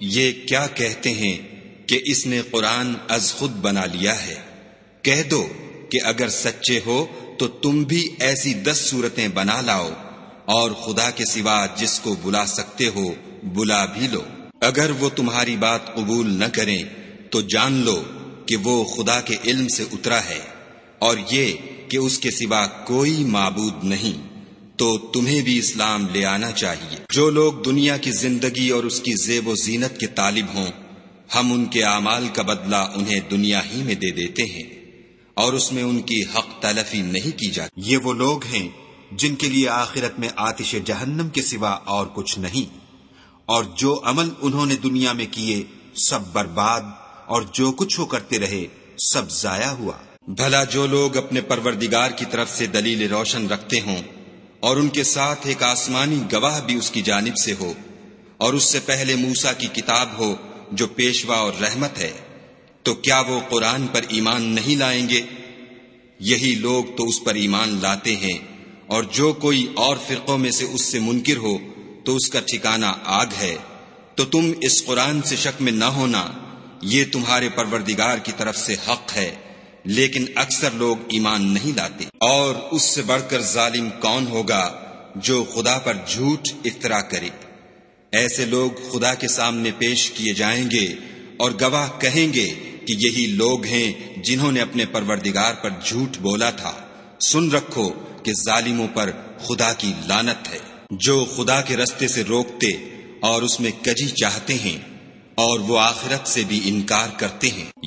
یہ کیا کہتے ہیں کہ اس نے قرآن از خود بنا لیا ہے؟ کہہ دو کہ اگر سچے ہو تو تم بھی ایسی 10 صورتیں بنا لاؤ اور خدا کے سوا جس کو بلا سکتے ہو بلا بھی لو۔ اگر وہ تمہاری بات قبول نہ کریں تو جان لو کہ وہ خدا کے علم سے اترا ہے، اور یہ کہ اس کے سوا کوئی معبود نہیں، تو تمہیں بھی اسلام لے آنا چاہیے۔ جو لوگ دنیا کی زندگی اور اس کی زیب و زینت کے طالب ہوں، ہم ان کے اعمال کا بدلہ انہیں دنیا ہی میں دے دیتے ہیں، اور اس میں ان کی حق تلفی نہیں کی جاتی۔ یہ وہ لوگ ہیں جن کے لیے آخرت میں آتش جہنم کے سوا اور کچھ نہیں، اور جو عمل انہوں نے دنیا میں کیے سب برباد، اور جو کچھ وہ کرتے رہے سب ضائع ہوا۔ بھلا جو لوگ اپنے پروردگار کی طرف سے دلیل روشن رکھتے ہوں اور ان کے ساتھ ایک آسمانی گواہ بھی اس کی جانب سے ہو، اور اس سے پہلے موسیٰ کی کتاب ہو جو پیشوا اور رحمت ہے، تو کیا وہ قرآن پر ایمان نہیں لائیں گے؟ یہی لوگ تو اس پر ایمان لاتے ہیں، اور جو کوئی اور فرقوں میں سے اس سے منکر ہو تو اس کا ٹھکانہ آگ ہے۔ تو تم اس قرآن سے شک میں نہ ہونا، یہ تمہارے پروردگار کی طرف سے حق ہے، لیکن اکثر لوگ ایمان نہیں لاتے۔ اور اس سے بڑھ کر ظالم کون ہوگا جو خدا پر جھوٹ افطرا کرے؟ ایسے لوگ خدا کے سامنے پیش کیے جائیں گے اور گواہ کہیں گے کہ یہی لوگ ہیں جنہوں نے اپنے پروردگار پر جھوٹ بولا تھا۔ سن رکھو کہ ظالموں پر خدا کی لعنت ہے، جو خدا کے رستے سے روکتے اور اس میں کجی چاہتے ہیں، اور وہ آخرت سے بھی انکار کرتے ہیں۔